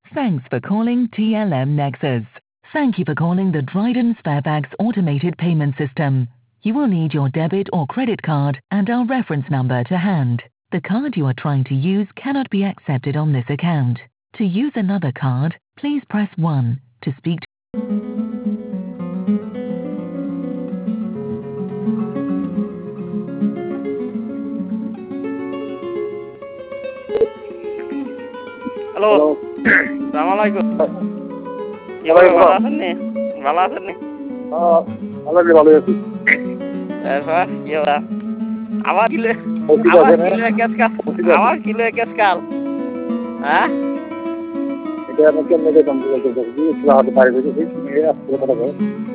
Thanks for calling TLM Nexus. Thank you for calling the Dryden Sparebags automated payment system. You will need your debit or credit card and our reference number to hand. The card you are trying to use cannot be accepted on this account. To use another card, please press 1 to speak to hello, hello. সালাম আলাইকুম। কি ওয়ালাইকুম ভালো সালাম। আছেন নি? ভালো আছেন নি? ভালো আছি। তারপর কি হলো? আবার কিলো ঠিক আবার আছে না? কিলো কেসকাল ঠিক আছে। আবার কিলো কেসকাল হ্যাঁ এটা আমি কেমনে যেতাম বলতে পারছি একটু হাতে বাইরে বেরিয়েছি নিয়ে আসতে কথা বলে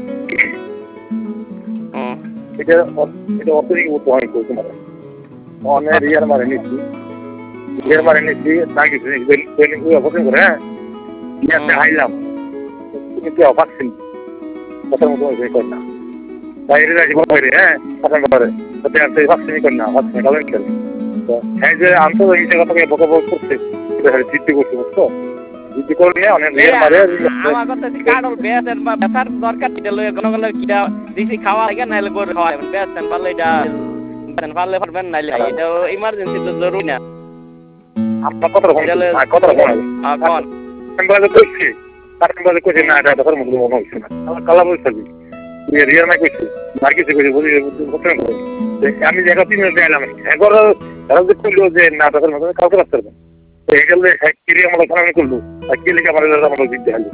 হুম এটা এটা অত্যধিক উপহার করতে পারে অনেক রিয়ার মারে নিচ্ছি না কিছু ট্রেনিং পছন্দ করে হ্যাঁ ইয়াতে হাইলাম তুমি কি অপাচ্ছেন কথার মতো কর না বাইরে রাজি বাইরে হ্যাঁ পছন্দ করে তাতে আর সেই ভাবছেনই কর না ভাবছেন কালেন করে তো হ্যাঁ যে আন্তর্জাতিক কথাকে বকাবক করছে সেটা জিদ্দি করছে বুঝছো জিদ্দি করলে অনেক রিয়ার মারে আমার কথা হচ্ছে কাডল বেচেন বা বেচার দরকার কিটা লয়ে গনগলে কিটা দিছি খাওয়া লাগে নাইলে গরু খাওয়াবেন বেচেন পারলে এটা বেচেন পারলে পারবেন নাইলে এটা ইমার্জেন্সি তো জরুরি না আপনার কথাটা কোন বাজে কইছি কারণ বাজে কইছি না এটা কথার মধ্যে মনে হচ্ছে না আমার কালা বলছি তুই রিয়ার মাই কইছি আর কিছু কইছি বুঝি ঘটনা করে আমি জায়গা 3 মিনিট এলাম একবার তারা যে কইলো যে না কথার মধ্যে কাউকে রাখতে পারবে তো এই গেলে কিরি আমার ফোন করলো আর কি লিখে আমার আমার দিতে হলো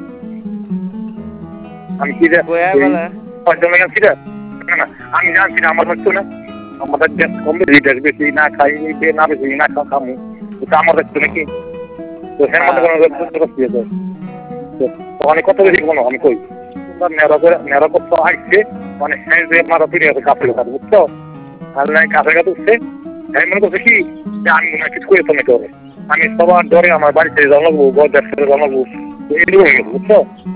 আমি কি রে পাঁচজন লাগান ছিল না আমি জানছি না আমার হচ্ছে না আমাদের গ্যাস কমবে লিটার বেশি না খাই না বেশি না খামু তো আমার হচ্ছে নাকি তো হ্যাঁ মতো অনেক কথা বেশি কোনো আমি কই নেরা করতে আসছে মানে হ্যাঁ যে মারা ফিরে আছে কাপড় কথা বুঝছো আর নাই কাছে কাছে উঠছে হ্যাঁ মনে করছে কি যে আমি মনে কিছু করে তোমাকে হবে আমি সবার ডরে আমার বাড়িতে জানাবো ব্যবসা জানাবো এগুলো হয়ে গেছে বুঝছো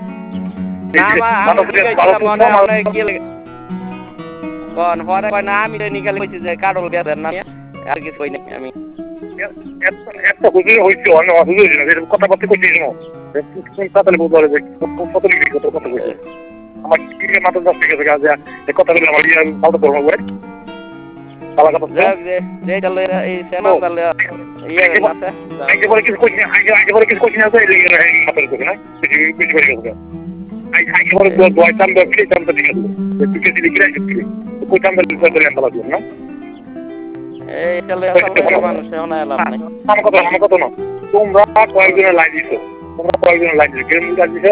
আমি নিকালে কইছি যে কাডল বেচেন না আর কিছু কই না আমি একটা হুজুর হইছে অন্য হুজুর না যে কথাবার্তা কইছি না কোন তাহলে বলতে পারে যে কত লিখি কত কথা কইছে আমার কি মাথা দশ থেকে গেছে এই কথাগুলো আমার ইয়া ফালতু করবো বলে কালা কথা যে চলে এই সেনা চলে ইয়ে আছে আগে পরে কিছু কইছি আগে পরে কিছু কইছি না তো এই মাথা কইছে না কিছু করে গেছে আগে পরে দোয়াই চাম দোয়াই চাম তো ঠিক আছে তুই কি দিলি কিরা কি কই চাম দোয়াই করে আনতে লাগবে না এই চলে আসলে মানুষ শোনা এলাম না আমার কথা না তোমরা কয়েকজনের লাইন দিছো গেম দিছো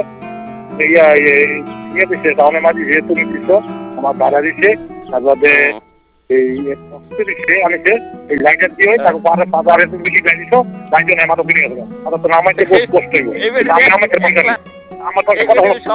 ইয়া দিছে তাহলে মাঝে যে তুমি দিছো আমার দাদা দিছে তারপরে এই দিছে আনেছে এই লাইটার দিয়ে তারপরে বাজারে তুমি কি দিছো লাইন জন্য আমার তো বিয়ে হবে তো নামাইতে কষ্ট হইব আমি আমাকে আমার কথা